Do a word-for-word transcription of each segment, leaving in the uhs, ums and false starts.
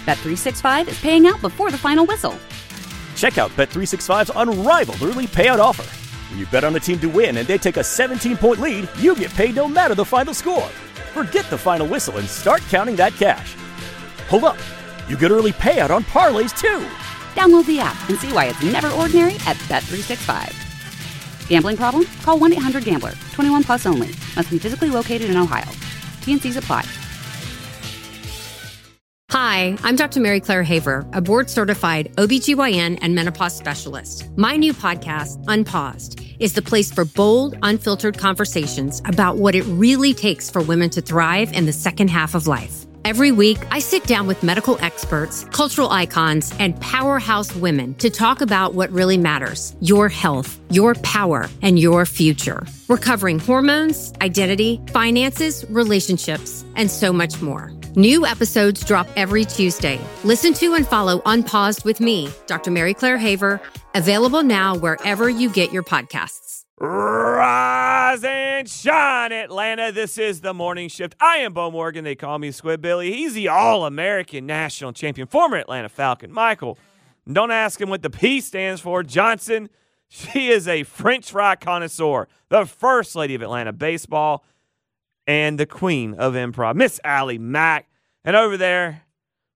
Bet three sixty-five is paying out before the final whistle. Check out Bet three sixty-five's unrivaled early payout offer. When you bet on a team to win and they take a seventeen-point lead, you get paid no matter the final score. Forget the final whistle and start counting that cash. Hold up. You get early payout on parlays, too. Download the app and see why it's never ordinary at Bet three sixty-five. Gambling problem? Call one eight hundred gambler. twenty-one plus only. Must be physically located in Ohio. T N Cs apply. Hi, I'm Doctor Mary Claire Haver, a board-certified O B G Y N and menopause specialist. My new podcast, Unpaused, is the place for bold, unfiltered conversations about what it really takes for women to thrive in the second half of life. Every week, I sit down with medical experts, cultural icons, and powerhouse women to talk about what really matters: your health, your power, and your future. We're covering hormones, identity, finances, relationships, and so much more. New episodes drop every Tuesday. Listen to and follow Unpaused with me, Doctor Mary Claire Haver, available now wherever you get your podcasts. Rise and shine, Atlanta. This is the Morning Shift. I am Bo Morgan. They call me Squid Billy. He's the All-American National Champion, former Atlanta Falcon. Michael, don't ask him what the P stands for. Johnson, she is a French fry connoisseur, the first lady of Atlanta baseball, and the queen of improv, Miss Allie Mack. And over there,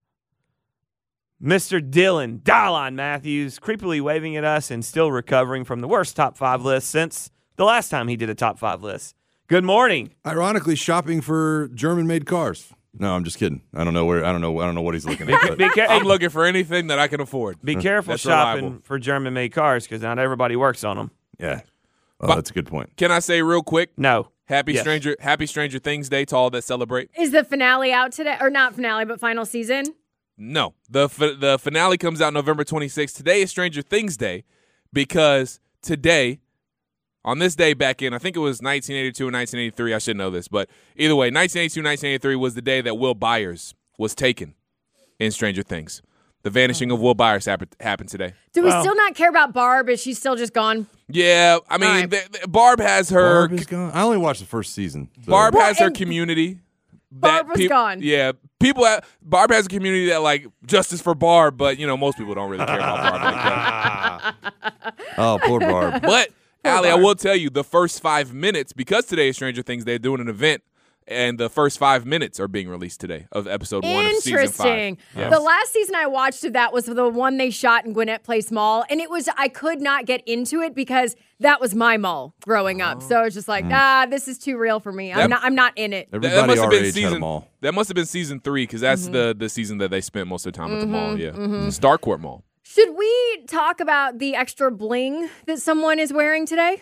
Mister Dylan Dylon Matthews, creepily waving at us and still recovering from the worst top five list since the last time he did a top five list. Good morning. Ironically, shopping for German-made cars. No, I'm just kidding. I don't know where. I don't know. I don't know what he's looking at. Be, be car- I'm looking for anything that I can afford. Be careful That's shopping reliable. for German-made cars because not everybody works on them. Yeah, oh, But- that's a good point. Can I say real quick? No. Happy Yes. Stranger Happy Stranger Things Day to all that celebrate. Is the finale out today? Or not finale, but final season? No. The fi- the finale comes out November twenty-sixth. Today is Stranger Things Day because today, on this day back in, I think it was nineteen eighty-two or nineteen eighty-three, I should know this, but either way, nineteen eighty-two, nineteen eighty-three was the day that Will Byers was taken in Stranger Things. The vanishing of Will Byers happened, happened today. Do we Well- still not care about Barb? Is she still just gone? Yeah, I mean, All right. th- th- Barb has her Barb is gone. I only watched the first season. so- Barb Well, has her and- community. Barb was peop- gone. Yeah, people. Have, Barb has a community that like justice for Barb, but you know most people don't really care about Barb like that. Oh, poor Barb. But Allie, I Barb. will tell you, the first five minutes because today is Stranger Things, they're doing an event, and the first five minutes are being released today of episode one of season Interesting. five. Yes. The last season I watched of that was the one they shot in Gwinnett Place Mall, and it was I could not get into it because that was my mall growing up. So it's just like, nah, this is too real for me. I'm That- not. I'm not in it. That- Everybody that must our have been age had season. them all. That must have been season three because that's Mm-hmm. the the season that they spent most of the time at the mall. Yeah, Starcourt Mall. Should we talk about the extra bling that someone is wearing today?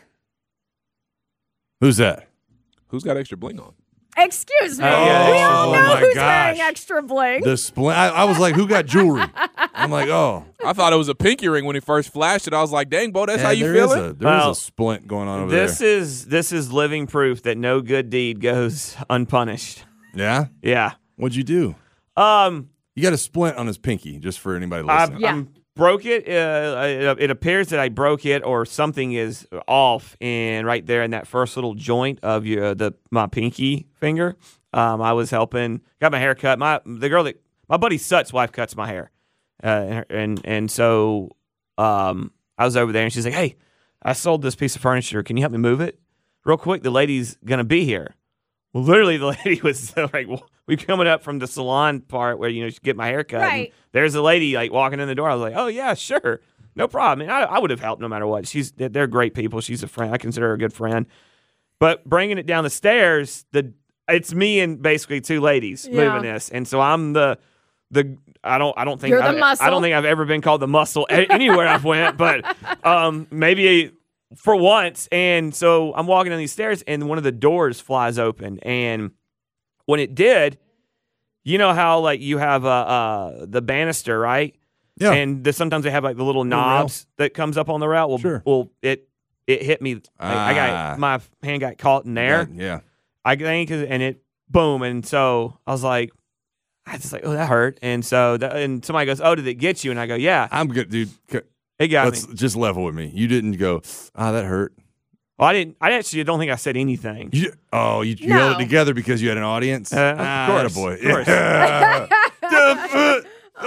Who's that? Who's got extra bling on? Excuse me. yeah, we all oh know my who's gosh. wearing extra bling. The splint. I, I was like, who got jewelry? I'm like, oh, I thought it was a pinky ring when he first flashed it. I was like, dang, Bo, that's yeah, how you there feel is it? a, there is Well, a splint going on over This there. is this is living proof that no good deed goes unpunished. Yeah. Yeah. What'd you do? Um. You got a splint on his pinky, just for anybody I listening. Yeah. I'm broke it. Uh, it. It appears that I broke it, or something is off, and right there in that first little joint of your the my pinky finger. Um, I was helping, got my hair cut. My the girl that my buddy Sut's wife cuts my hair, uh, and, and and so um, I was over there, and she's like, "Hey, I sold this piece of furniture. Can you help me move it real quick? The lady's gonna be here." Well, literally, the lady was like, well, "We coming up from the salon part where you know she get my hair cut. and Right. there's a lady like walking in the door. I was like, "Oh yeah, sure, no problem." And I, I would have helped no matter what. She's they're great people. She's a friend. I consider her a good friend. But bringing it down the stairs, the it's me and basically two ladies Yeah. moving this, and so I'm the the I don't I don't think You're the I, muscle. I don't think I've ever been called the muscle a- anywhere I've went, but um, maybe for once. And so I'm walking down these stairs, and one of the doors flies open, and when it did, you know how like you have uh, uh the banister, right? Yeah. And the, sometimes they have like the little Little knobs that comes up on the rail. Well, Sure. well it it hit me. I, I Ah. got my hand got caught in there. Yeah. yeah. I think, and it boom, and so I was like, I just like, oh, that hurt, and so that, and somebody goes, oh, did it get you? And I go, yeah, I'm good, dude. C- it got Let's me. just level with me. You didn't go, ah, that hurt. Well, I didn't. I actually don't think I said anything. You, oh, you, you No. held it together because you had an audience? Uh, of ah, course, boy. of course. Yeah.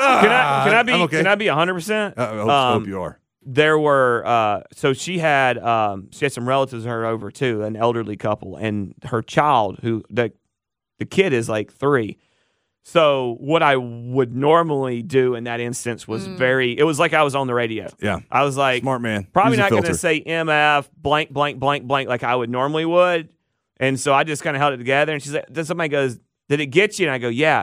Can I can I be I'm okay. can I be one hundred percent? I hope, Um, hope you are. There were uh, so she had um, she had some relatives of her over too, an elderly couple, and her child who the the kid is like three. So what I would normally do in that instance was Mm. very. It was like I was on the radio. Yeah. I was like, Smart man. probably Use a not going to filter. say M F blank blank blank blank like I would normally would, and so I just kind of held it together. And she's like, then somebody goes, "Did it get you?" And I go, "Yeah."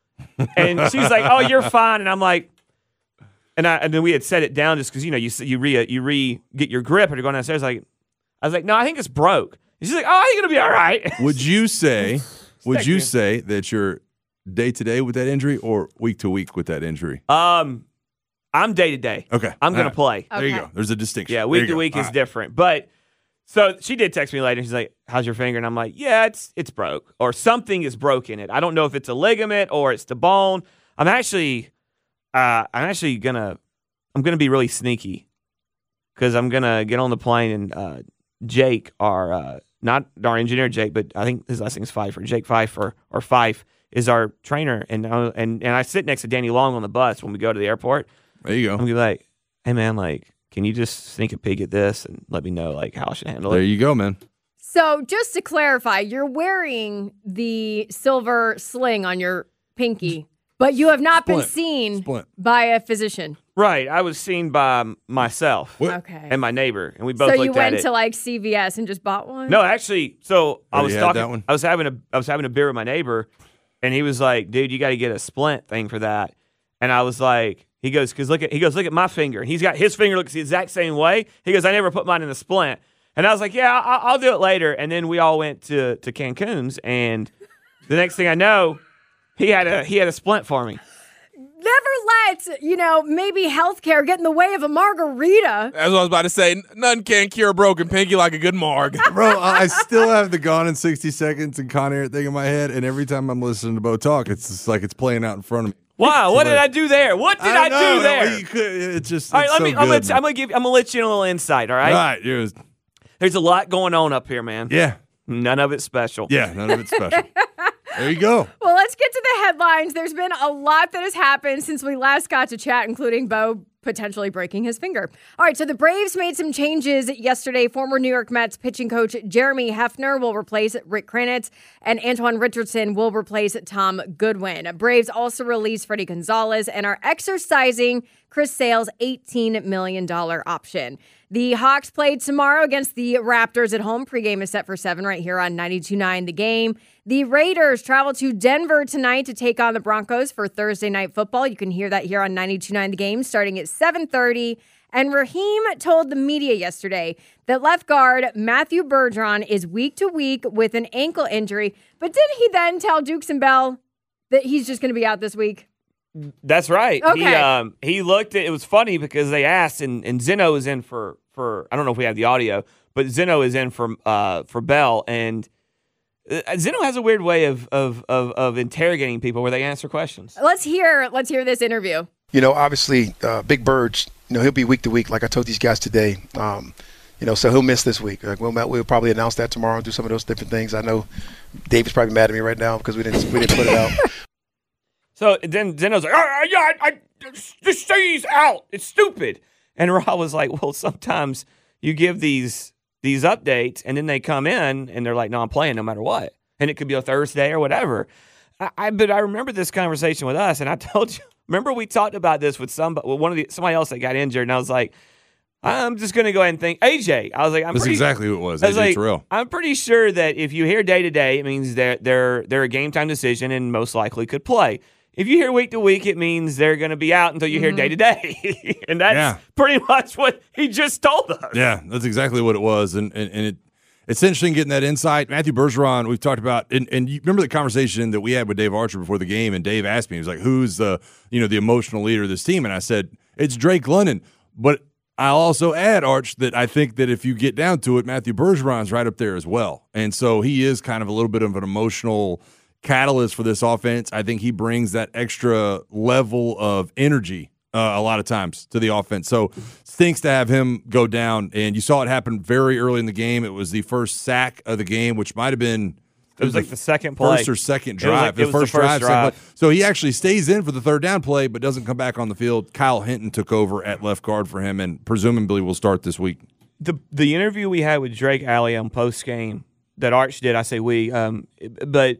And she's like, "Oh, you're fine." And I'm like. And I and then we had set it down just because you know you you re you re get your grip and you're going downstairs. Like I was like, no, I think it's broke. And she's like, oh, I think it'll be all right. Would you say? would you Second. say that you're day to day with that injury or week to week with that injury? Um, I'm day to day. Okay, I'm gonna All play. There you Okay. go. There's a distinction. Yeah, There week you to go. week All is right. different. But so she did text me later. She's like, how's your finger? And I'm like, yeah, it's it's broke or something is broke in it. I don't know if it's a ligament or it's the bone. I'm actually, uh, I'm actually gonna. I'm going to be really sneaky because I'm going to get on the plane and uh, Jake, our uh, not our engineer Jake, but I think his last name is Pfeiffer. Jake Pfeiffer or Fife is our trainer, and uh, and and I sit next to Danny Long on the bus when we go to the airport. There you I'm go. gonna be like, hey man, like, can you just sneak a peek at this and let me know like how I should handle There it? you go, man. So just to clarify, you're wearing the silver sling on your pinky, but you have not been Splint. seen Splint. by a physician. Right. I was seen by myself What? Okay. and my neighbor, and we both So looked you at went it. to like C V S and just bought one? No, actually, so I Oh, was you had talking. that one? I was having a I was having a beer with my neighbor, and he was like, "Dude, you got to get a splint thing for that." And I was like, "He goes, because look at he goes, look at my finger. He's got his finger looks the exact same way." He goes, "I never put mine in a splint." And I was like, "Yeah, I, I'll do it later." And then we all went to to Cancun's, and the next thing I know, he had a he had a splint for me. Never let, you know, maybe healthcare get in the way of a margarita. That's what I was about to say. N- Nothing can cure a broken pinky like a good marg. Bro, I I still have the Gone in sixty Seconds and Con Air thing in my head, and every time I'm listening to Bo talk, it's just like it's playing out in front of me. Wow, what did like- I do there? What did I, know, do there? you could- It's just All right, it's let so me. I'm good, gonna, I'm gonna give. I'm gonna let you in a little insight. All right. man. Right, it was- There's a lot going on up here, man. yeah, None of it special. yeah, none of it's special. There you go. Well, let's get to the headlines. There's been a lot that has happened since we last got to chat, including Bo potentially breaking his finger. All right, so the Braves made some changes yesterday. Former New York Mets pitching coach Jeremy Hefner will replace Rick Kranitz, and Antoine Richardson will replace Tom Goodwin. Braves also released Freddie Gonzalez and are exercising Chris Sale's eighteen million dollars option. The Hawks play tomorrow against the Raptors at home. Pregame is set for seven right here on ninety-two point nine The Game. The Raiders travel to Denver tonight to take on the Broncos for Thursday Night Football. You can hear that here on ninety-two point nine The Game starting at seven thirty. And Raheem told the media yesterday that left guard Matthew Bergeron is week to week with an ankle injury. But didn't he then tell Dukes and Bell that he's just going to be out this week? That's right. He Okay. um he looked at it was funny because they asked and, and Zeno is in for for I don't know if we have the audio, but Zeno is in for uh for Bell, and uh, Zeno has a weird way of of of, of interrogating people where they answer questions. Let's hear let's hear this interview. You know, obviously, uh, Big Bird's, you know, he'll be week to week, like I told these guys today. Um, you know, so he'll miss this week. Like we'll, we'll probably announce that tomorrow and do some of those different things. I know David's probably mad at me right now because we didn't we didn't put it out. So then Zeno's like, oh, yeah, I, I just say he's out. It's stupid. And Rob was like, well, sometimes you give these these updates and then they come in and they're like, no, I'm playing no matter what. And it could be a Thursday or whatever. I, I but I remember this conversation with us, and I told you. Remember we talked about this with somebody, with one of the somebody else that got injured, and I was like, I'm just going to go ahead and think A J. I was like, I'm That's pretty, exactly who it was. I was A J like, Terrell. I'm pretty sure that if you hear day to day, it means they're they're they're a game time decision and most likely could play. If you hear week to week, it means they're going to be out until you hear day to day, and that's Yeah. pretty much what he just told us. Yeah, that's exactly what it was, and and, and it it's interesting getting that insight. Matthew Bergeron, we've talked about, and, and you remember the conversation that we had with Dave Archer before the game, and Dave asked me, he was like, "Who's the you know the emotional leader of this team?" And I said, "It's Drake London." But I'll also add, Arch, that I think that if you get down to it, Matthew Bergeron's right up there as well, and so he is kind of a little bit of an emotional catalyst for this offense. I think he brings that extra level of energy uh, a lot of times to the offense. So stinks to have him go down. And you saw it happen very early in the game. It was the first sack of the game, which might have been It was like the second play. First or second It was drive. like- it the was the first first drive. second drive. play. So he actually stays in for the third down play, but doesn't come back on the field. Kyle Hinton took over at left guard for him and presumably will start this week. The the interview we had with Drake Alley on post game that Arch did, I say we, um, but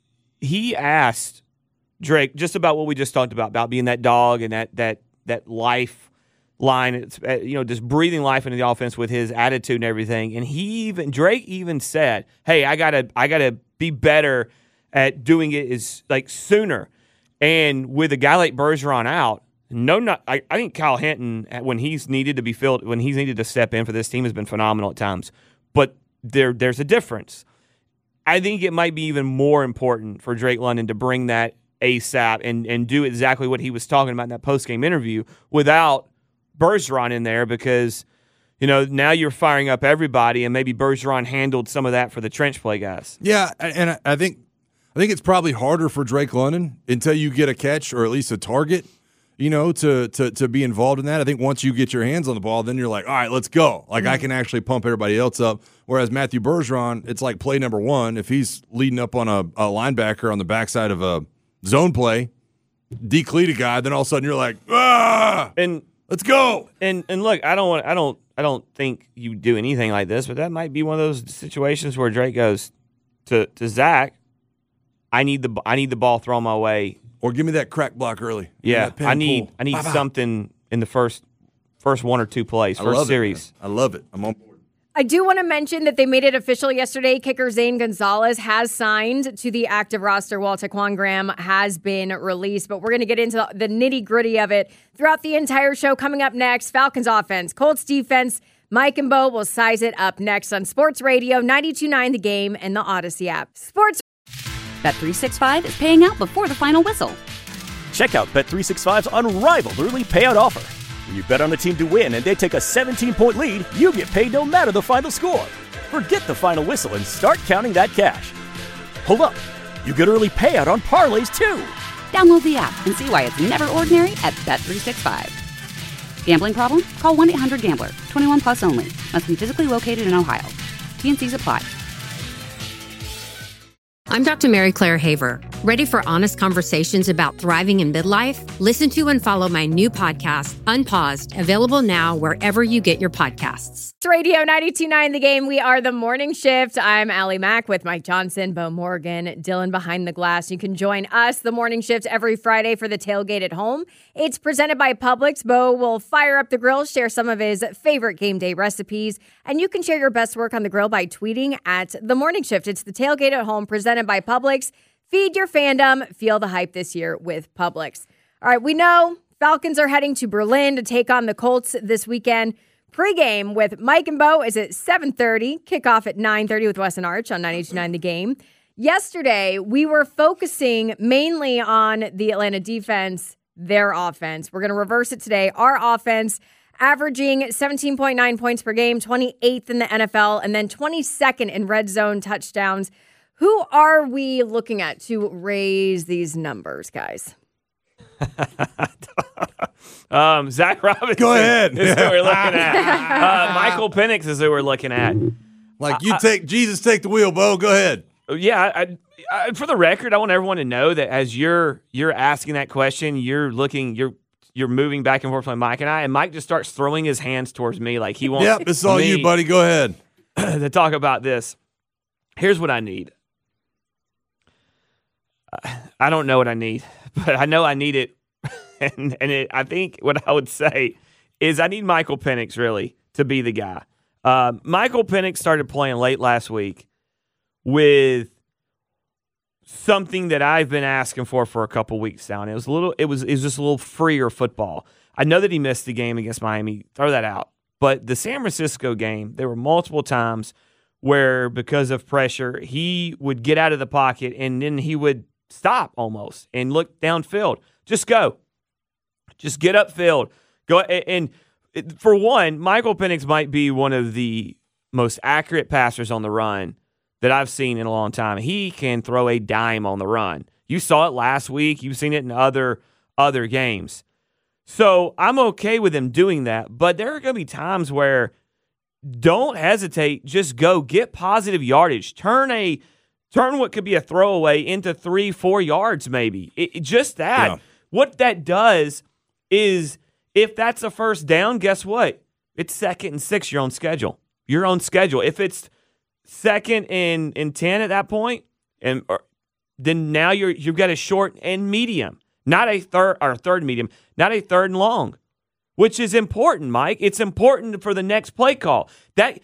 he asked Drake just about what we just talked about, about being that dog and that that that life line, it's, uh, you know, just breathing life into the offense with his attitude and everything. And he even Drake even said, "Hey, I gotta I gotta be better at doing it is like sooner." And with a guy like Bergeron out, no, not I, I think Kyle Hinton, when he's needed to be filled, when he's needed to step in for this team, has been phenomenal at times. But there there's a difference. I think it might be even more important for Drake London to bring that ASAP and and do exactly what he was talking about in that post game interview without Bergeron in there, because, you know, now you're firing up everybody, and maybe Bergeron handled some of that for the trench play guys. Yeah, and I think I think it's probably harder for Drake London until you get a catch or at least a target, you know, to to to be involved in that. I think once you get your hands on the ball, then you're like, all right, let's go. Like, mm-hmm. I can actually pump everybody else up. Whereas Matthew Bergeron, it's like play number one. If he's leading up on a, a linebacker on the backside of a zone play, decleat a guy, then all of a sudden you're like, ah, and let's go. And and look, I don't want, I don't, I don't think you do anything like this, but that might be one of those situations where Drake goes to to Zach, I need the, I need the ball thrown my way, or give me that crack block early. Yeah, I need, pull. I need Bye-bye. something in the first, first one or two plays, I first love series. It, I love it. I'm on board. I do want to mention that they made it official yesterday. Kicker Zane Gonzalez has signed to the active roster while Taquan Graham has been released. But we're going to get into the nitty-gritty of it throughout the entire show. Coming up next, Falcons offense, Colts defense. Mike and Bo will size it up next on Sports Radio, ninety-two point nine The Game, and the Odyssey app. Sports. Bet three sixty-five is paying out before the final whistle. Check out Bet three sixty-five's unrivaled early payout offer. When you bet on a team to win and they take a seventeen-point lead, you get paid no matter the final score. Forget the final whistle and start counting that cash. Hold up. You get early payout on parlays, too. Download the app and see why it's never ordinary at Bet three sixty-five. Gambling problem? Call one eight hundred gambler. twenty-one plus only. Must be physically located in Ohio. T N Cs apply. I'm Doctor Mary Claire Haver. Ready for honest conversations about thriving in midlife? Listen to and follow my new podcast, Unpaused, available now wherever you get your podcasts. It's Radio ninety-two point nine The Game. We are the Morning Shift. I'm Allie Mack with Mike Johnson, Bo Morgan, Dylan behind the glass. You can join us, the Morning Shift, every Friday for the Tailgate at Home. It's presented by Publix. Bo will fire up the grill, share some of his favorite game day recipes, and you can share your best work on the grill by tweeting at the Morning Shift. It's the Tailgate at Home presented by Publix. Feed your fandom. Feel the hype this year with Publix. All right, we know Falcons are heading to Berlin to take on the Colts this weekend. Pre-game with Mike and Bo is at seven thirty. Kickoff at nine thirty with Wes and Arch on ninety-two point nine The Game. Yesterday, we were focusing mainly on the Atlanta defense, their offense. We're going to reverse it today. Our offense averaging seventeen point nine points per game, twenty-eighth in the N F L, and then twenty-second in red zone touchdowns. Who are we looking at to raise these numbers, guys? um, Zach Robinson. Go ahead. Is who we're looking at. Uh, Michael Penix is who we're looking at. Like you take Jesus, take the wheel, Bo. Go ahead. Yeah, I, I, for the record, I want everyone to know that as you're you're asking that question, you're looking, you're you're moving back and forth between Mike and I, and Mike just starts throwing his hands towards me like he wants. Yep, it's all you, buddy. Go ahead. To talk about this. Here's what I need. I don't know what I need, but I know I need it. And and it, I think what I would say is I need Michael Penix, really, to be the guy. Uh, Michael Penix started playing late last week with something that I've been asking for for a couple weeks now. And it was a little, it was, it was just a little freer football. I know that he missed the game against Miami. Throw that out. But the San Francisco game, there were multiple times where because of pressure, he would get out of the pocket and then he would stop almost and look downfield. Just go. Just get upfield. Go. And for one, Michael Penix might be one of the most accurate passers on the run that I've seen in a long time. He can throw a dime on the run. You saw it last week. You've seen it in other other games. So I'm okay with him doing that, but there are going to be times where don't hesitate. Just go get positive yardage. Turn a turn what could be a throwaway into three, four yards maybe. It, it- just that. Yeah. What that does is if that's a first down, guess what? It's second and six, your own schedule. Your own schedule. If it's second and, and ten at that point, and or, then now you're you've got a short and medium, not a third or third medium, not a third and long, which is important, Mike. It's important for the next play call. That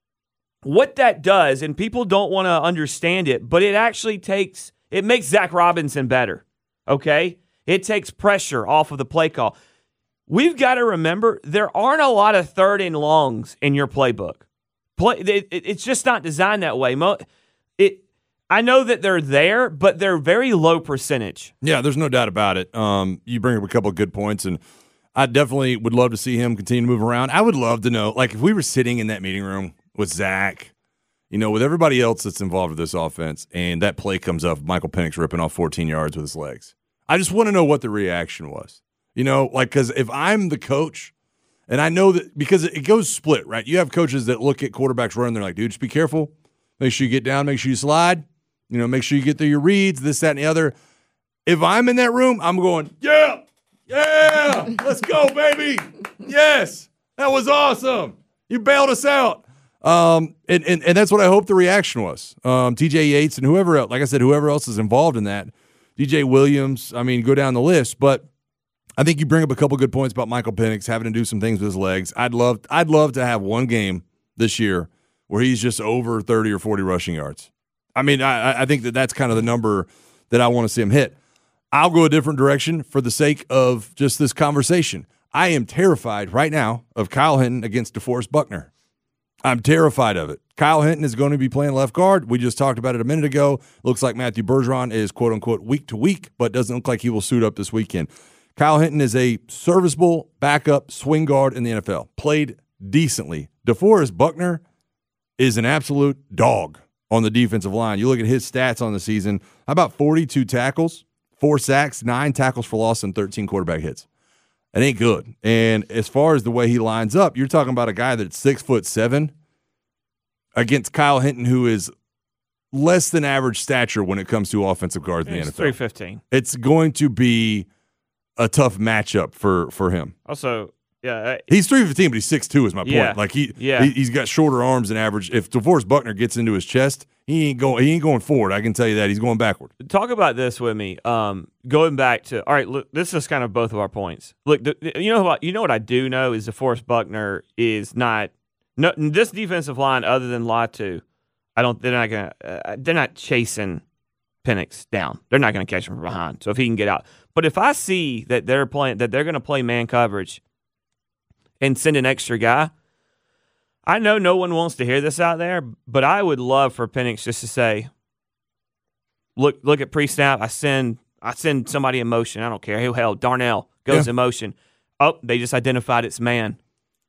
what that does, and people don't want to understand it, but it actually takes it makes Zach Robinson better. Okay, it takes pressure off of the play call. We've got to remember there aren't a lot of third and longs in your playbook. Play, it, it, it's just not designed that way. Mo, it. I know that they're there, but they're very low percentage. Yeah, there's no doubt about it. Um, you bring up a couple of good points, and I definitely would love to see him continue to move around. I would love to know, like, if we were sitting in that meeting room with Zach, you know, with everybody else that's involved with this offense, and that play comes up, Michael Penix ripping off fourteen yards with his legs. I just want to know what the reaction was. You know, like, because if I'm the coach, and I know that because it goes split, right? You have coaches that look at quarterbacks running, they're like, dude, just be careful. Make sure you get down, make sure you slide. You know, make sure you get through your reads, this, that, and the other. If I'm in that room, I'm going, yeah, yeah, let's go, baby. Yes, that was awesome. You bailed us out. Um, and, and, and that's what I hope the reaction was. Um, T J Yates and whoever else, like I said, whoever else is involved in that. D J Williams, I mean, go down the list. But I think you bring up a couple good points about Michael Penix having to do some things with his legs. I'd love, I'd love to have one game this year where he's just over thirty or forty rushing yards. I mean, I, I think that that's kind of the number that I want to see him hit. I'll go a different direction for the sake of just this conversation. I am terrified right now of Kyle Hinton against DeForest Buckner. I'm terrified of it. Kyle Hinton is going to be playing left guard. We just talked about it a minute ago. Looks like Matthew Bergeron is, quote-unquote, week to week, but doesn't look like he will suit up this weekend. Kyle Hinton is a serviceable backup swing guard in the N F L. Played decently. DeForest Buckner is an absolute dog on the defensive line. You look at his stats on the season, how about forty-two tackles, four sacks, nine tackles for loss, and thirteen quarterback hits. It ain't good. And as far as the way he lines up, you're talking about a guy that's six foot seven against Kyle Hinton, who is less than average stature when it comes to offensive guards in the N F L. three fifteen. It's going to be a tough matchup for, for him. Also, yeah, he's three fifteen, but he's six two is my point. Yeah, like he, yeah. he he's got shorter arms than average. If DeForest Buckner gets into his chest, he ain't going he ain't going forward. I can tell you that. He's going backward. Talk about this with me. Um, going back to all right, look, this is kind of both of our points. Look, the, you know what you know what I do know is DeForest Buckner is not no this defensive line other than Latu. I don't. They're not gonna. Uh, they're not chasing Penix down. They're not gonna catch him from behind. So if he can get out, but if I see that they're playing that they're gonna play man coverage and send an extra guy, I know no one wants to hear this out there, but I would love for Penix just to say, look look at pre-snap, I send I send somebody in motion. I don't care. Hell, hell Darnell goes yeah. in motion. Oh, they just identified it's man.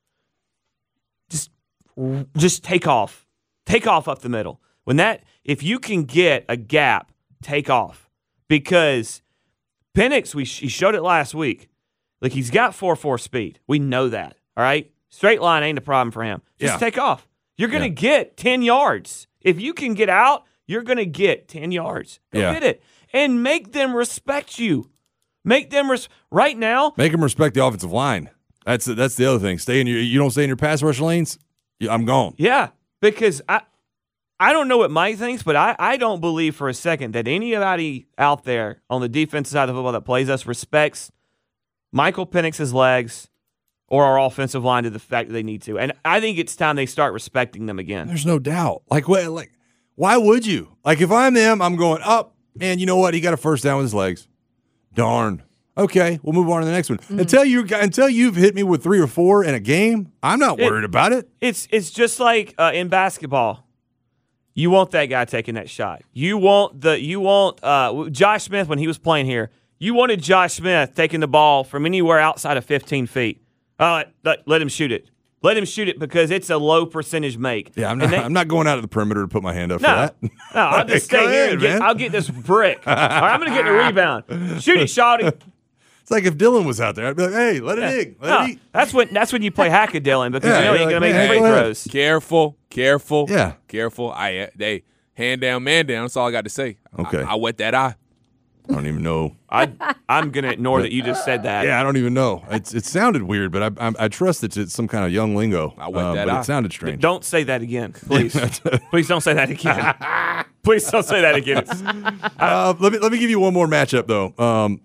Just just take off. Take off up the middle. When that if you can get a gap, take off. Because Penix, we he showed it last week. Like, he's got four four speed. We know that, all right? Straight line ain't a problem for him. Just yeah. take off. You're going to yeah. get ten yards. If you can get out, you're going to get ten yards. Go yeah. get it. And make them respect you. Make them res- right now. Make them respect the offensive line. That's that's the other thing. Stay in your you don't stay in your pass rush lanes, I'm gone. Yeah, because I I don't know what Mike thinks, but I, I don't believe for a second that anybody out there on the defensive side of the football that plays us respects Michael Penix's legs or our offensive line to the fact that they need to. And I think it's time they start respecting them again. There's no doubt. Like, what, like why would you? Like, if I'm them, I'm going, up, oh, man, you know what? He got a first down with his legs. Darn. Okay, we'll move on to the next one. Mm-hmm. Until you until you've hit me with three or four in a game, I'm not worried it, about it. It's it's just like uh, in basketball. You want that guy taking that shot. You want the you want uh, Josh Smith when he was playing here. You wanted Josh Smith taking the ball from anywhere outside of fifteen feet. Uh, let, let him shoot it. Let him shoot it because it's a low percentage make. Yeah, I'm not. They, I'm not going out of the perimeter to put my hand up no, for that. No, I'll just stay here ahead, and get, I'll get this brick. All right, I'm going to get the rebound. Shoot it, shawty. It's like if Dylan was out there, I'd be like, "Hey, let it yeah. dig, let no, it eat." That's when that's when you play hack a Dylan because yeah, you know he ain't like, going to make hey, free throws. Careful, careful, yeah, careful. I they hand down, man down. That's all I got to say. Okay. I, I wet that eye. I don't even know. I, I'm going to ignore that you just said that. Yeah, I don't even know. It's, it sounded weird, but I, I, I trust that it's some kind of young lingo. I wet uh, that but eye. it sounded strange. Don't say that again, please. Please don't say that again. Please don't say that again. It's, Uh, let me let me give you one more matchup though. Um,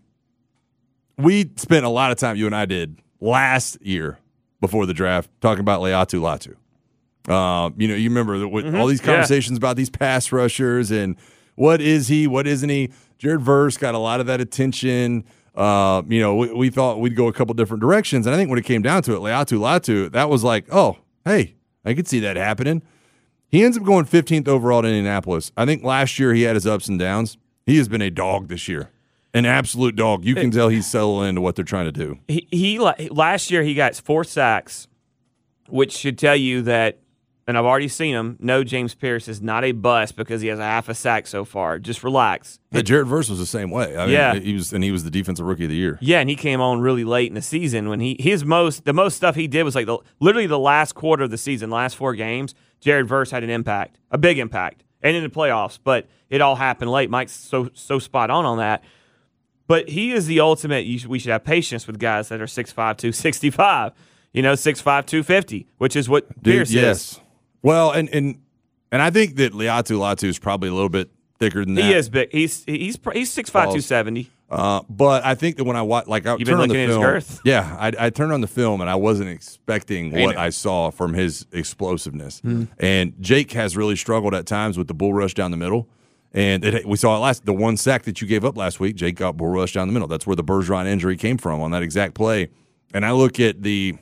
we spent a lot of time, you and I did last year before the draft, talking about Laiatu Latu. Um, you know, you remember the, with Mm-hmm. all these conversations yeah. about these pass rushers and what is he, what isn't he. Jared Verse got a lot of that attention. Uh, you know, we, we thought we'd go a couple different directions, and I think when it came down to it, Laiatu Latu, that was like, oh, hey, I could see that happening. He ends up going fifteenth overall to Indianapolis. I think last year he had his ups and downs. He has been a dog this year, an absolute dog. You can tell he's settling into what they're trying to do. He, he last year he got four sacks, which should tell you that, and I've already seen him, no, James Pierce is not a bust because he has a half a sack so far. Just relax. Yeah, Jared Verse was the same way. I mean, yeah. he was, and he was the defensive rookie of the year. Yeah, and he came on really late in the season when he his most the most stuff he did was like the, literally the last quarter of the season, last four games. Jared Verse had an impact, a big impact, and in the playoffs. But it all happened late. Mike's so so spot on on that. But he is the ultimate. You should, we should have patience with guys that are six five, two sixty-five. You know, six five, two fifty, which is what Dude, Pierce yes. is. Well, and and and I think that Laiatu Latu is probably a little bit thicker than that. He is big. He's he's he's six five, two seventy. Uh, but I think that when I watch, like, I You've turn been on the looking at his film, girth? yeah, I, I turned on the film and I wasn't expecting Ain't what it? I saw from his explosiveness. Mm-hmm. And Jake has really struggled at times with the bull rush down the middle. And it, we saw it last. The one sack that you gave up last week, Jake got bull rush down the middle. That's where the Bergeron injury came from on that exact play. And I look at the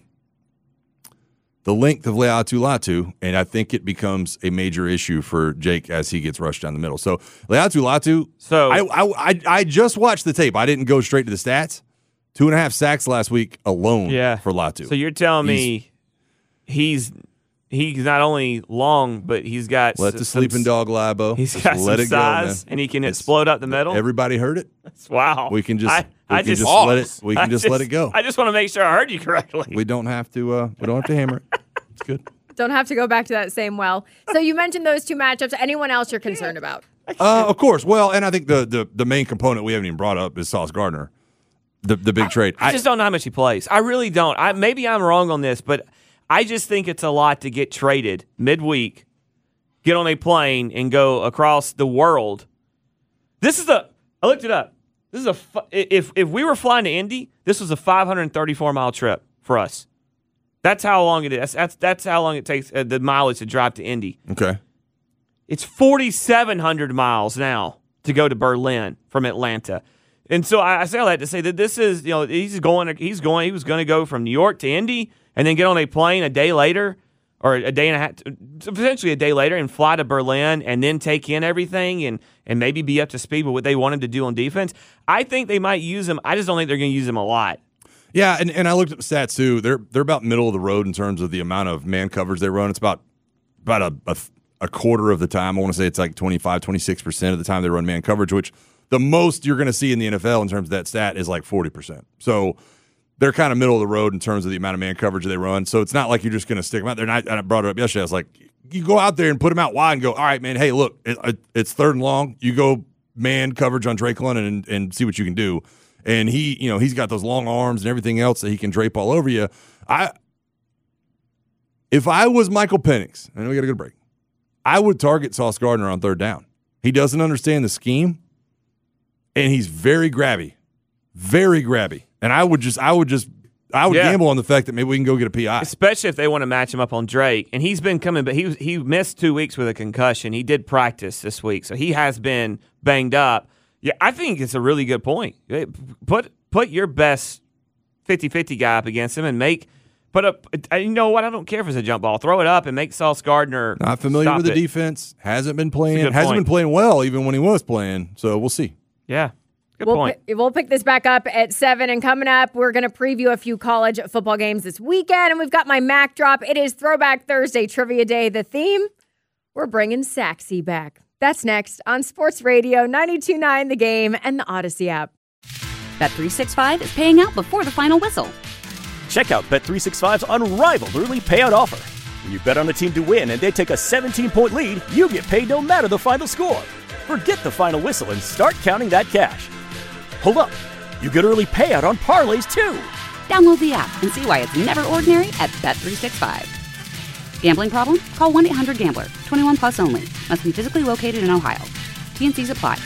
the length of Laiatu Latu, and I think it becomes a major issue for Jake as he gets rushed down the middle. So Laiatu Latu, So- I, I, I, I just watched the tape. I didn't go straight to the stats. Two and a half sacks last week alone Yeah. for Latu. So you're telling me he's he's not only long, but he's got let s- the some sleeping s- dog lie, Bo. He's Just got let some it go, size, man. and he can It's- explode up the middle. Everybody heard it. Wow. We can just I, we I can just, just Pause. let it we can I just, let it go. I just want to make sure I heard you correctly. We don't have to uh, we don't have to hammer it. It's good. Don't have to go back to that same well. So you mentioned those two matchups. Anyone else you're concerned about? Uh, of course. Well, and I think the, the the main component we haven't even brought up is Sauce Gardner, the the big trade. I just don't know how much he plays. I really don't. I maybe I'm wrong on this, but I just think it's a lot to get traded midweek, get on a plane, and go across the world. This is a. I looked it up. This is a. fu- If if we were flying to Indy, this was a five hundred thirty-four mile trip for us. That's how long it is. That's that's how long it takes uh, the mileage to drive to Indy. Okay. It's forty-seven hundred miles now to go to Berlin from Atlanta. And so I, I say all that to say that this is, you know, he's going, he's going, he was going to go from New York to Indy and then get on a plane a day later or a day and a half, potentially a day later and fly to Berlin and then take in everything and, and maybe be up to speed with what they want him to do on defense. I think they might use him. I just don't think they're going to use him a lot. Yeah, and, and I looked at the stats too. They're they're about middle of the road in terms of the amount of man coverage they run. It's about about a, a, a quarter of the time. I want to say it's like twenty-five, twenty-six percent of the time they run man coverage, which the most you're going to see in the N F L in terms of that stat is like forty percent. So they're kind of middle of the road in terms of the amount of man coverage they run. So it's not like you're just going to stick them out there. And I, and I brought it up yesterday. I was like, you go out there and put them out wide and go, all right, man, hey, look, it, it's third and long. You go man coverage on Drake London and, and see what you can do. And he, you know, he's got those long arms and everything else that he can drape all over you. I, if I was Michael Penix, and we got to go to break, I would target Sauce Gardner on third down. He doesn't understand the scheme, and he's very grabby, very grabby. And I would just, I would just, I would Yeah. gamble on the fact that maybe we can go get a P I. Especially if they want to match him up on Drake. And he's been coming, but he was, he missed two weeks with a concussion. He did practice this week, so he has been banged up. Yeah, I think it's a really good point. Put put your best fifty-fifty guy up against him and make put up. You know what? I don't care if it's a jump ball. Throw it up and make Sauce Gardner. Not familiar stop with the it. defense. Hasn't been playing. good Hasn't point. been playing well even when he was playing. So we'll see. Yeah, good We'll, point. pi- we'll pick this back up at seven. And coming up, we're going to preview a few college football games this weekend. And we've got my Mac drop. It is Throwback Thursday Trivia Day. The theme, we're bringing Saxy back. That's next on Sports Radio ninety-two point nine The Game and the Odyssey app. Bet three sixty-five is paying out before the final whistle. Check out Bet three sixty-five's unrivaled early payout offer. When you bet on a team to win and they take a seventeen-point lead, you get paid no matter the final score. Forget the final whistle and start counting that cash. Hold up. You get early payout on parlays, too. Download the app and see why it's never ordinary at Bet three sixty-five. Gambling problem? Call one eight hundred gambler. twenty-one plus only. Must be physically located in Ohio. T N Cs apply.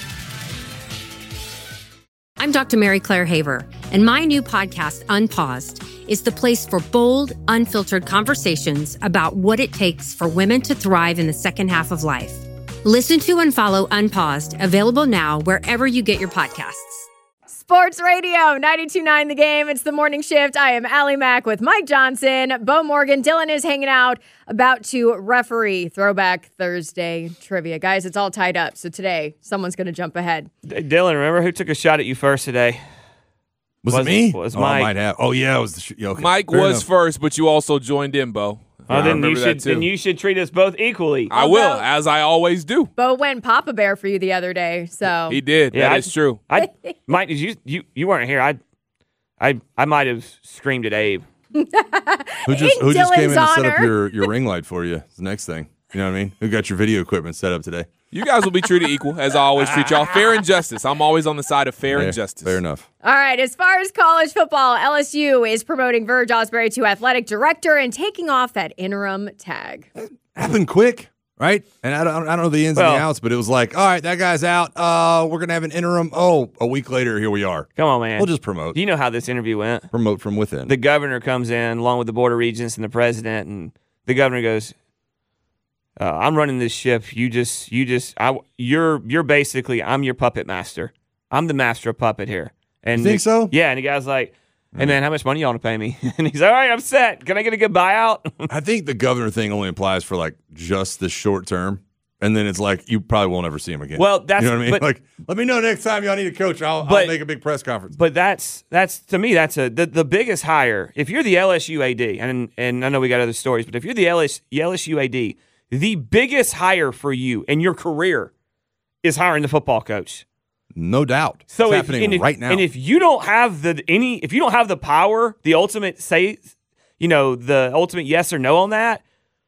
I'm Doctor Mary Claire Haver, and my new podcast, Unpaused, is the place for bold, unfiltered conversations about what it takes for women to thrive in the second half of life. Listen to and follow Unpaused, available now wherever you get your podcasts. Sports Radio, ninety-two point nine The Game. It's the morning shift. I am Allie Mack with Mike Johnson. Bo Morgan. Dylan is hanging out, about to referee Throwback Thursday trivia. Guys, it's all tied up. So today, someone's going to jump ahead. D- Dylan, remember who took a shot at you first today? Was, Was it me? it- was oh, Mike. I might have. Oh, yeah. It was the sh- yeah, okay. Mike Fair was enough. first, but you also joined in, Bo. Oh, I then you remember should that too. then you should treat us both equally. I will, Although- as I always do. Bo went Papa Bear for you the other day. So He did. Yeah, that I- is true. I, Mike, did you you you weren't here? I I I might have screamed at Abe. Who just, who just came in Dylan's and set up honor. your, your ring light for you? It's the next thing. You know what I mean? Who got your video equipment set up today? You guys will be treated equal, as I always treat y'all. Fair and justice. I'm always on the side of fair Fair- and justice. Fair enough. All right, as far as college football, L S U is promoting Verge Osbury to athletic director and taking off that interim tag. Happened quick, right? And I don't, I don't know the ins and Well- the outs, but it was like, all right, that guy's out. Uh, we're going to have an interim. Oh, a week later, here we are. Come on, man. We'll just promote. Do you know how this interview went? Promote from within. The governor comes in along with the board of regents and the president, and the governor goes, uh, "I'm running this ship. You just, you just, I, you're, you're basically, I'm your puppet master. I'm the master of puppet here." And You think the- so? Yeah. And the guy's like, "Hey man, how much money you want to pay me?" And he's like, "All right, I'm set. Can I get a good buyout?" I think the governor thing only applies for like just the short term. And then it's like, you probably won't ever see him again. Well, that's- you know what I mean? but- like, let me know next time y'all need a coach. I'll, I'll But- make a big press conference. But that's that's to me that's a the, the biggest hire. If you're the L S U A D, and and I know we got other stories, but if you're the L S, L S U A D, the biggest hire for you in your career is hiring the football coach. No doubt. So it's if, happening and if, right now. And if you don't have the any, if you don't have the power, the ultimate say, you know, the ultimate yes or no on that,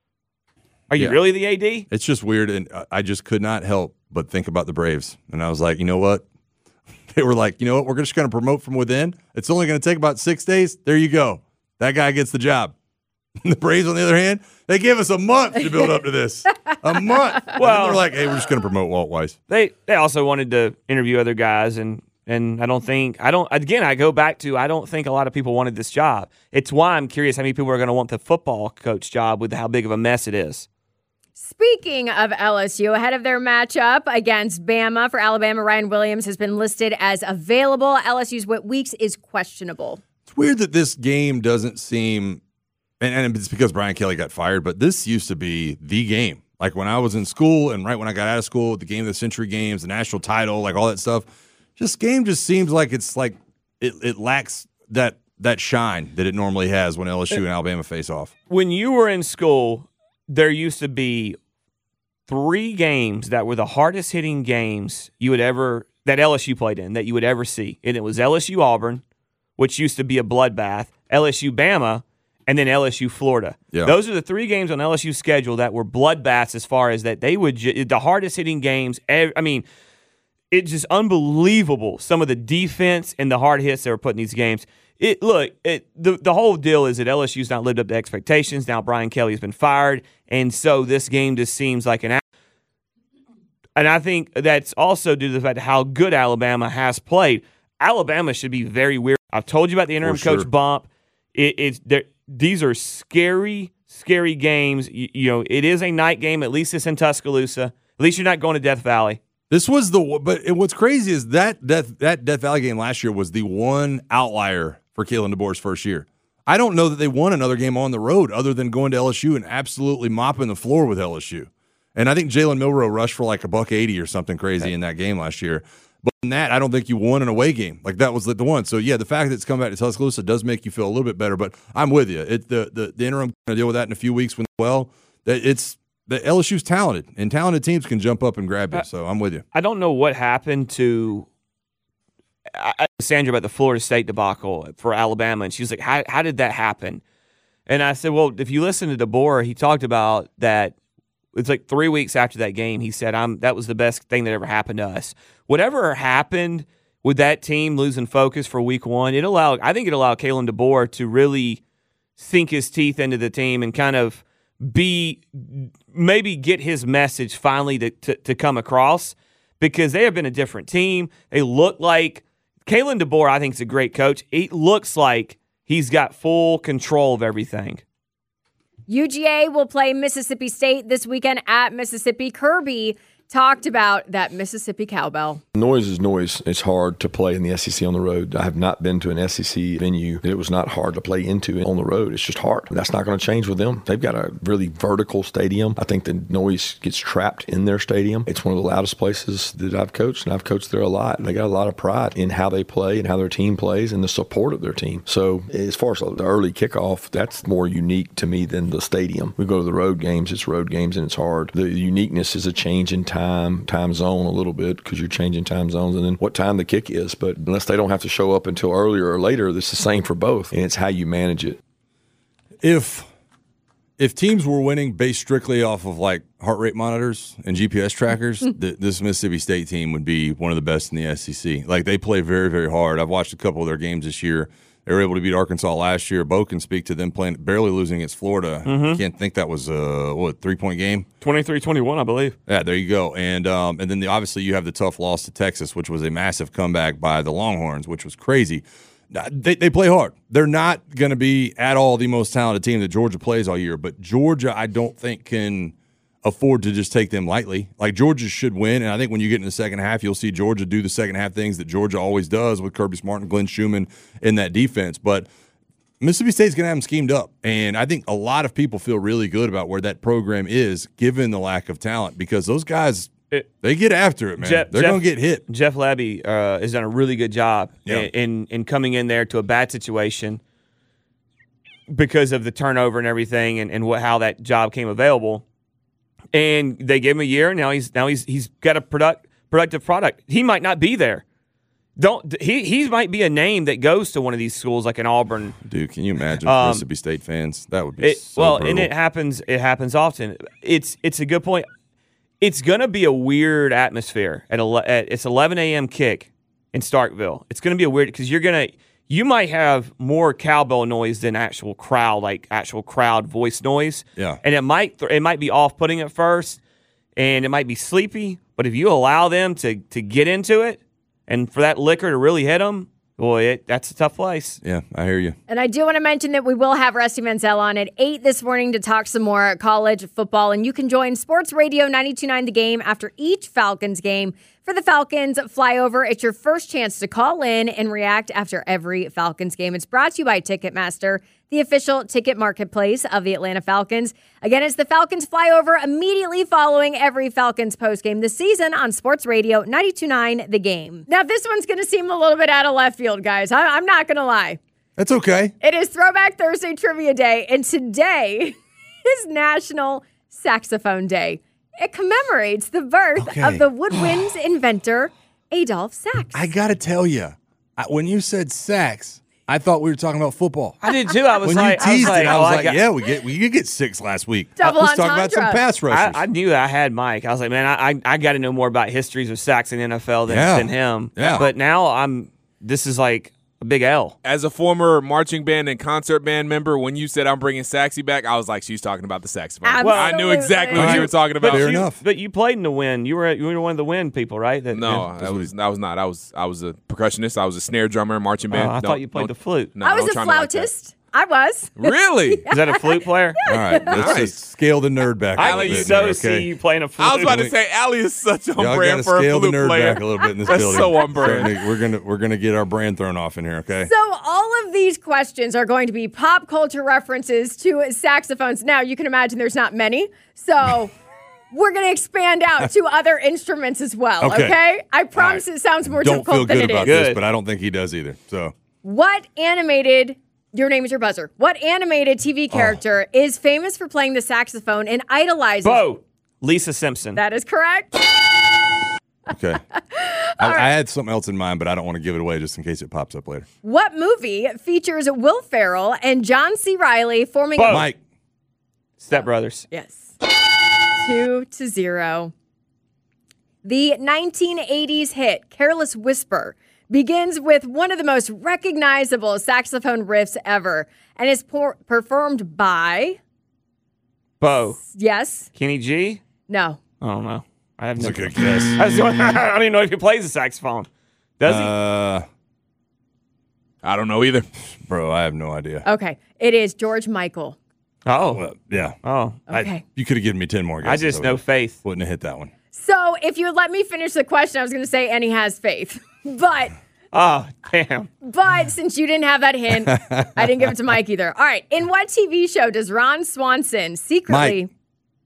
are you Yeah. really the A D? It's just weird, and I- I just could not help but think about the Braves. And I was like, you know what? They were like, you know what? We're just going to promote from within. It's only going to take about six days. There you go. That guy gets the job. And the Braves, on the other hand, they give us a month to build up to this. A month. Well, Well- they're like, hey, we're just going to promote Walt Weiss. They they also wanted to interview other guys, and and I don't think I don't again I go back to I don't think a lot of people wanted this job. It's why I'm curious how many people are going to want the football coach job with how big of a mess it is. Speaking of L S U, ahead of their matchup against Bama for Alabama, Ryan Williams has been listed as available. L S U's Whit Weeks is questionable. It's weird that this game doesn't seem, and, and it's because Brian Kelly got fired, but this used to be the game. Like when I was in school and right when I got out of school, the game of the century games, the national title, like all that stuff. Just game just seems like it's like it, it lacks that that shine that it normally has when L S U and Alabama face off. When you were in school, there used to be three games that were the hardest hitting games you would ever that L S U played in that you would ever see, and it was L S U Auburn, which used to be a bloodbath, L S U Bama, and then L S U Florida. Yeah. Those are the three games on L S U's schedule that were bloodbaths as far as that they would ju- the hardest hitting games. ev- I mean, it's just unbelievable some of the defense and the hard hits that were put in these games. It look it the the whole deal is that L S U's not lived up to expectations. Now Brian Kelly has been fired, and so this game just seems like an. And I think that's also due to the fact of how good Alabama has played. Alabama should be very weird. I've told you about the interim For sure. coach bump. It, it's there. These are scary, scary games. You, you know, it is a night game. At least it's in Tuscaloosa. At least you're not going to Death Valley. This was the, but it, what's crazy is that Death, that Death Valley game last year was the one outlier for Kalen DeBoer's first year. I don't know that they won another game on the road other than going to L S U and absolutely mopping the floor with L S U. And I think Jalen Milroe rushed for like a buck eighty or something crazy in that game last year. But in that, I don't think you won an away game. Like that was the, the one. So yeah, the fact that it's come back to Tuscaloosa does make you feel a little bit better. But I'm with you. It the the, the interim going to deal with that in a few weeks when well. That it's the L S U's talented, and talented teams can jump up and grab you. So I'm with you. I don't know what happened to I, I, Sandra about the Florida State debacle for Alabama, and she was like, how, how did that happen? And I said, well, if you listen to DeBoer, he talked about that. It's like three weeks after that game, he said, "I'm that was the best thing that ever happened to us." Whatever happened with that team losing focus for week one, it allowed, I think it allowed Kalen DeBoer to really sink his teeth into the team and kind of be, maybe get his message finally to, to, to come across, because they have been a different team. They look like, Kalen DeBoer, I think, is a great coach. It looks like he's got full control of everything. U G A will play Mississippi State this weekend at Mississippi. Kirby talked about that Mississippi cowbell. Noise is noise. It's hard to play in the S E C on the road. I have not been to an S E C venue that it was not hard to play into on the road. It's just hard. That's not going to change with them. They've got a really vertical stadium. I think the noise gets trapped in their stadium. It's one of the loudest places that I've coached, and I've coached there a lot. They got a lot of pride in how they play and how their team plays and the support of their team. So as far as the early kickoff, that's more unique to me than the stadium. We go to the road games, it's road games, and it's hard. The uniqueness is a change in time. Time, time zone a little bit, because you're changing time zones, and then what time the kick is. But unless they don't have to show up until earlier or later, it's the same for both, and it's how you manage it. If if teams were winning based strictly off of like heart rate monitors and G P S trackers, th- this Mississippi State team would be one of the best in the S E C. Like, they play very, very hard. I've watched a couple of their games this year. They were able to beat Arkansas last year. Bo can speak to them playing, barely losing against Florida. Mm-hmm. I can't think that was a what three point game. twenty-three twenty-one, I believe. Yeah, there you go. And um, and then the, obviously you have the tough loss to Texas, which was a massive comeback by the Longhorns, which was crazy. They they play hard. They're not going to be at all the most talented team that Georgia plays all year, but Georgia, I don't think, can afford to just take them lightly. Like, Georgia should win, and I think when you get in the second half, you'll see Georgia do the second half things that Georgia always does with Kirby Smart and Glenn Schumann in that defense. But Mississippi State's going to have them schemed up, and I think a lot of people feel really good about where that program is given the lack of talent, because those guys, it, they get after it, man. Jeff, They're going to get hit. Jeff Lebby uh, has done a really good job yeah. in, in in coming in there to a bad situation because of the turnover and everything, and, and what how that job came available. And they gave him a year. And now he's now he's he's got a product productive product. He might not be there. Don't he? He might be a name that goes to one of these schools like an Auburn. Dude, can you imagine um, Mississippi State fans? That would be it, so well, brutal. and it happens. It happens often. It's it's a good point. It's going to be a weird atmosphere at, ele- at it's eleven a.m. kick in Starkville. It's going to be a weird, because you're gonna you might have more cowbell noise than actual crowd, like actual crowd voice noise. Yeah, and it might it might be off putting at first, and it might be sleepy. But if you allow them to to get into it, and for that liquor to really hit them, boy, it, that's a tough place. Yeah, I hear you. And I do want to mention that we will have Rusty Manziel on at eight this morning to talk some more college football. And you can join Sports Radio ninety-two point nine The Game after each Falcons game. For the Falcons flyover, it's your first chance to call in and react after every Falcons game. It's brought to you by Ticketmaster, the official ticket marketplace of the Atlanta Falcons. Again, it's the Falcons flyover immediately following every Falcons postgame this season on Sports Radio ninety-two point nine The Game. Now, this one's going to seem a little bit out of left field, guys. I- I'm not going to lie. That's okay. It is Throwback Thursday Trivia Day, and today is National Saxophone Day. It commemorates the birth Okay. of the woodwinds inventor, Adolph Sax. I got to tell you, when you said sax, I thought we were talking about football. I did too. I was when like, you teased I was like, it, I oh, was I like, got- yeah, we get we did get six last week. Double Let's talk about some entendre. pass rushers. I, I knew I had Mike. I was like, man, I I, I got to know more about histories of sacks in the N F L than, Yeah. than him. Yeah. But now I'm. This is like a big L. As a former marching band and concert band member, when you said I'm bringing Saxy back, I was like, she's talking about the saxophone. Absolutely. I knew exactly what All you right. were talking about. But Fair you, enough. But you played in the wind. You were you were one of the wind people, right? That, No, that- that was that was not. I was I was a percussionist. I was a snare drummer, marching band. Oh, I Don't- thought you played don't- the flute. No, I was don't a try me like that. flautist. I was. Really? Is that a flute player? All right, let's Nice. just scale the nerd back. a I little can bit so here, see okay? you playing a flute. I was about to say, Allie is such on Y'all got brand to for a scale the flute nerd player. back a little bit in this That's building. so on brand. Certainly, We're gonna we're gonna get our brand thrown off in here, okay? So all of these questions are going to be pop culture references to saxophones. Now, you can imagine there's not many, so we're going to expand out to other instruments as well, okay? Okay. I promise All right. it sounds more Don't feel difficult than good it about is. this, Good. but I don't think he does either. So What animated, your name is your buzzer, what animated T V character is famous for playing the saxophone and idolizes? Bo, Lisa Simpson. That is correct. Okay. I, I had something else in mind, but I don't want to give it away just in case it pops up later. What movie features Will Ferrell and John C. Reilly forming Bo. a Mike. Step Brothers. Yes. Two to zero. The nineteen eighties hit Careless Whisper begins with one of the most recognizable saxophone riffs ever and is por- performed by... Bo. Yes. Kenny G? No. I don't know. I have That's no a good clue. guess. I, was doing- I don't even know if he plays the saxophone. Does he? Uh, I don't know either. bro, I have no idea. Okay. It is George Michael. oh. Well, yeah. Oh. Okay. I, you could have given me ten more I guesses. just know would- Faith. Wouldn't have hit that one. So if you would let me finish the question, I was going to say, and he has faith. But... Oh, damn. But since you didn't have that hint, I didn't give it to Mike either. All right. In what T V show does Ron Swanson secretly... Mike.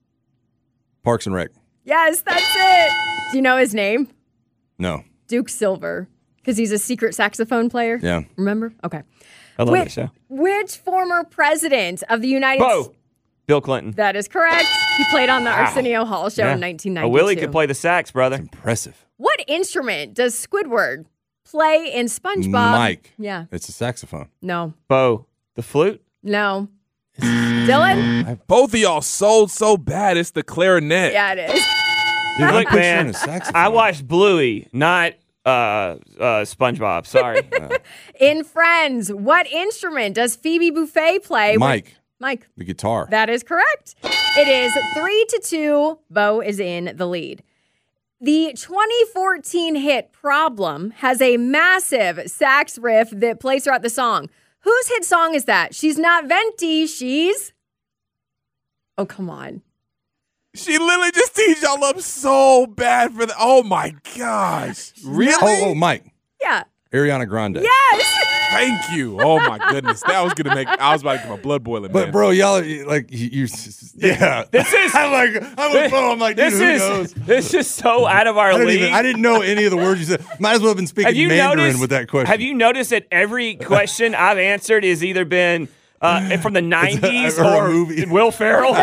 Parks and Rec. Yes, that's it. Do you know his name? No. Duke Silver. Because he's a secret saxophone player. Yeah. Remember? Okay. I love which, that show. which former president of the United Bo. States... Bill Clinton. That is correct. He played on the Wow. Arsenio Hall show Yeah. in nineteen A ninety-two. Willie could play the sax, brother. Impressive. What instrument does Squidward play in SpongeBob? Mike. Yeah. It's a saxophone. No. Bo. The flute? No. Dylan? Both of y'all sold so bad. It's the clarinet. Yeah, it is. Dude, I'm Look, picturing man, a saxophone. I watched Bluey, not uh, uh, SpongeBob. Sorry. In Friends, what instrument does Phoebe Buffay play? with- Mike. Mike. The guitar. That is correct. It is three to two. Bo is in the lead. The twenty fourteen hit Problem has a massive sax riff that plays throughout the song. Whose hit song is that? She's not Venti, she's... Oh, come on. She literally just teed y'all up so bad for the. Oh my gosh! Really? Oh, oh, Mike. Yeah. Ariana Grande. Yes. Thank you. Oh my goodness, that was gonna make. I was about to get my blood boiling. But man. bro, y'all are, like you, you yeah. This is- I'm like I'm with Bo. I'm like, dude, this who is knows? this is so out of our I didn't, league. even, I didn't know any of the words you said. Might as well have been speaking have you Mandarin noticed, with that question. Have you noticed that every question I've answered has either been uh, from the nineties or a or movie. Will Ferrell?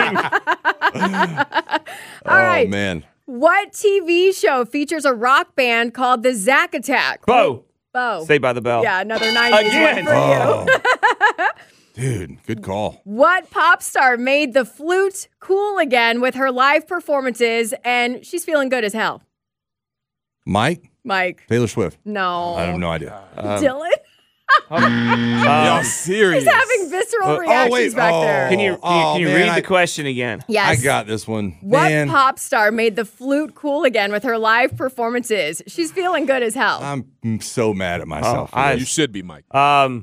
I mean, All right. Oh man. What T V show features a rock band called the Zack Attack? Bo. Bo. Saved by the Bell. Yeah, another nineties Again. one for you. Oh. Dude, good call. What pop star made the flute cool again with her live performances and she's feeling good as hell? Mike, Mike. Taylor Swift. No. I have no idea. Dylan? y'all serious? He's having visceral Uh, oh, reactions wait. back Oh. there. Can you, can you, Oh, can you man, read I- the question again? Yes. I got this one. What Man, pop star made the flute cool again with her live performances? She's feeling good as hell. I'm so mad at myself. Oh, for I- this. You should be, Mike. Um,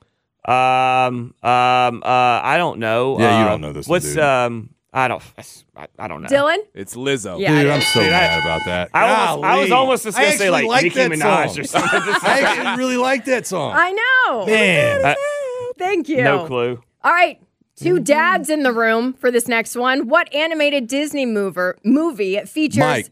um, um, uh, I don't know. Yeah, you Uh, don't know this one, What's dude. um? I don't. I, I don't know. Dylan? It's Lizzo. Yeah. Dude, it I'm is. so Dude, I- mad about that. I almost, I was Golly. almost just I gonna say actually like like Nicki that Minaj song. or something. I actually really like that song. I know. Man. Uh, Thank you. no clue. All right. Two dads in the room for this next one. What animated Disney mover, movie features... Mike.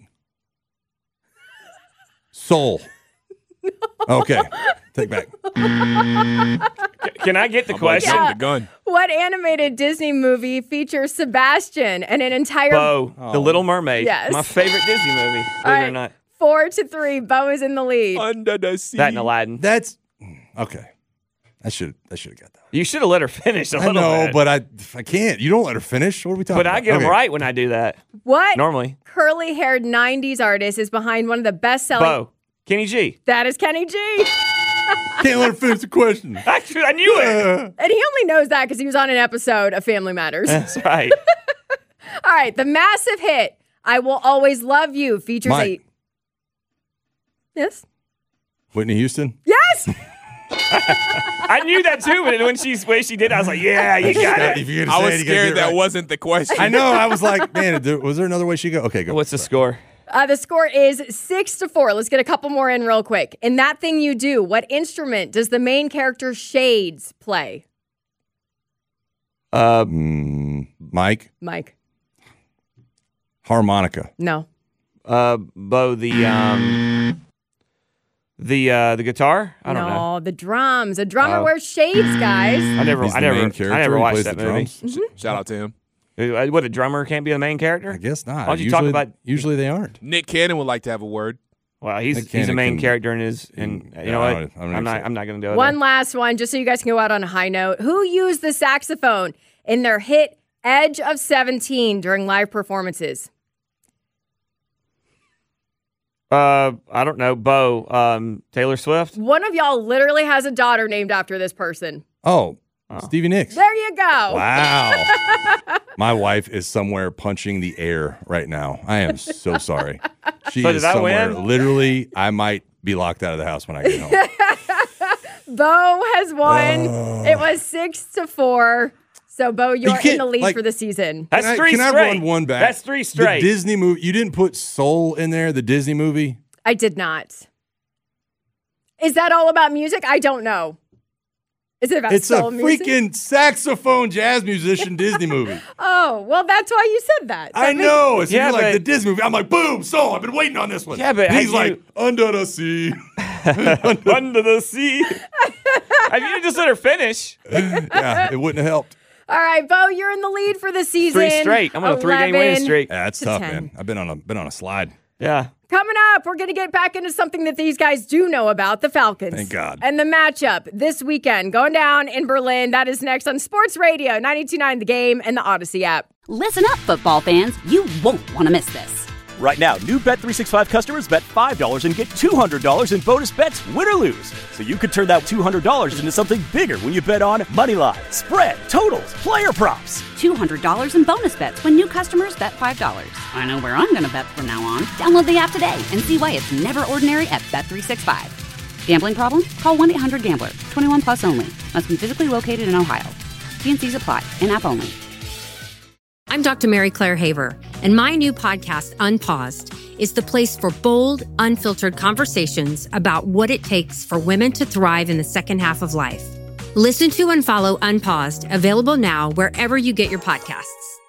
Soul. Okay. Take back. Can I get the I'm like, question? jump the gun. What animated Disney movie features Sebastian and an entire... Bo, The Little Mermaid. Yes. My favorite Disney movie. Believe All it right. or not. Four to three. Bo is in the lead. Under the sea. That and Aladdin. That's okay. I should I should have got that. You should have let her finish a I little know, bit. but I I can't. You don't let her finish. What are we talking But about? I get them Okay. right when I do that. What Normally. curly-haired nineties artist is behind one of the best-selling... Bo, Kenny G. That is Kenny G. Can't let her finish the question. Actually, I knew it. And he only knows that because he was on an episode of Family Matters. That's right. All right, the massive hit, I Will Always Love You, features Mike. a... Yes? Whitney Houston. Yes! I knew that too, but when she when she did, I was like, "Yeah, you got it." If you're gonna I say was it, you gotta scared get it that right. wasn't the question. I know. I was like, man, there- was there another way she could go? Okay, go. What's the score? Uh, the score is six to four. Let's get a couple more in real quick. In That Thing You Do, what instrument does the main character Shades play? Uh, Mm, Mike. Mike. Harmonica. No. uh, Bo, the um, the uh, the guitar. I don't no, know. the drums. A drummer Oh. wears shades, guys. I never, He's I the never, main I character. never He watched plays that the movie. drums. Shout out to him. What, a drummer can't be the main character? I guess not. Why don't you usually, talk about? Usually they aren't. Nick Cannon would like to have a word. Well, he's Nick he's a Cannon main can- character in his. In you Yeah, know what? I don't- I don't I'm not. think so. I'm not going to do it. One last one, just so you guys can go out on a high note. Who used the saxophone in their hit Edge of seventeen during live performances? Uh, I don't know. Bo, um, Taylor Swift. One of y'all literally has a daughter named after this person. Oh, Stevie Nicks. There you go. Wow. My wife is somewhere punching the air right now. I am so sorry. She So is did I somewhere. win? Literally, I might be locked out of the house when I get home. Bo has won. It was six to four. So, Bo, you're in can't, the lead like- for the season. That's Can I- three can straight. I run one back? That's three straight. The Disney movie. You didn't put Soul in there, the Disney movie? I did not. Is that all about music? I don't know. Is it about It's a soul music? freaking saxophone jazz musician Disney movie. Oh, well, that's why you said that. I That makes- know. It's Yeah, like but- the Disney movie. I'm like, boom, Soul. I've been waiting on this one. Yeah, but And he's have like, you- under the sea. Under the sea. I mean, you just let her finish. Yeah, it wouldn't have helped. All right, Bo, you're in the lead for the season. Three straight. I'm on a three-game winning eleven. streak. Yeah, that's To tough, ten. man. I've been on a been on a slide. Yeah. Coming up, we're going to get back into something that these guys do know about, the Falcons. Thank God. And the matchup this weekend going down in Berlin. That is next on Sports Radio, ninety-two point nine The Game and the Odyssey app. Listen up, football fans. You won't want to miss this. Right now, new Bet three sixty-five customers bet five dollars and get two hundred dollars in bonus bets, win or lose. So you could turn that two hundred dollars into something bigger when you bet on money line, spread, totals, player props. two hundred dollars in bonus bets when new customers bet five dollars. I know where I'm going to bet from now on. Download the app today and see why it's never ordinary at Bet three sixty-five. Gambling problem? Call one eight hundred gambler. twenty-one plus only. Must be physically located in Ohio. T and C's apply. In-app only. I'm Doctor Mary Claire Haver, and my new podcast, Unpaused, is the place for bold, unfiltered conversations about what it takes for women to thrive in the second half of life. Listen to and follow Unpaused, available now wherever you get your podcasts.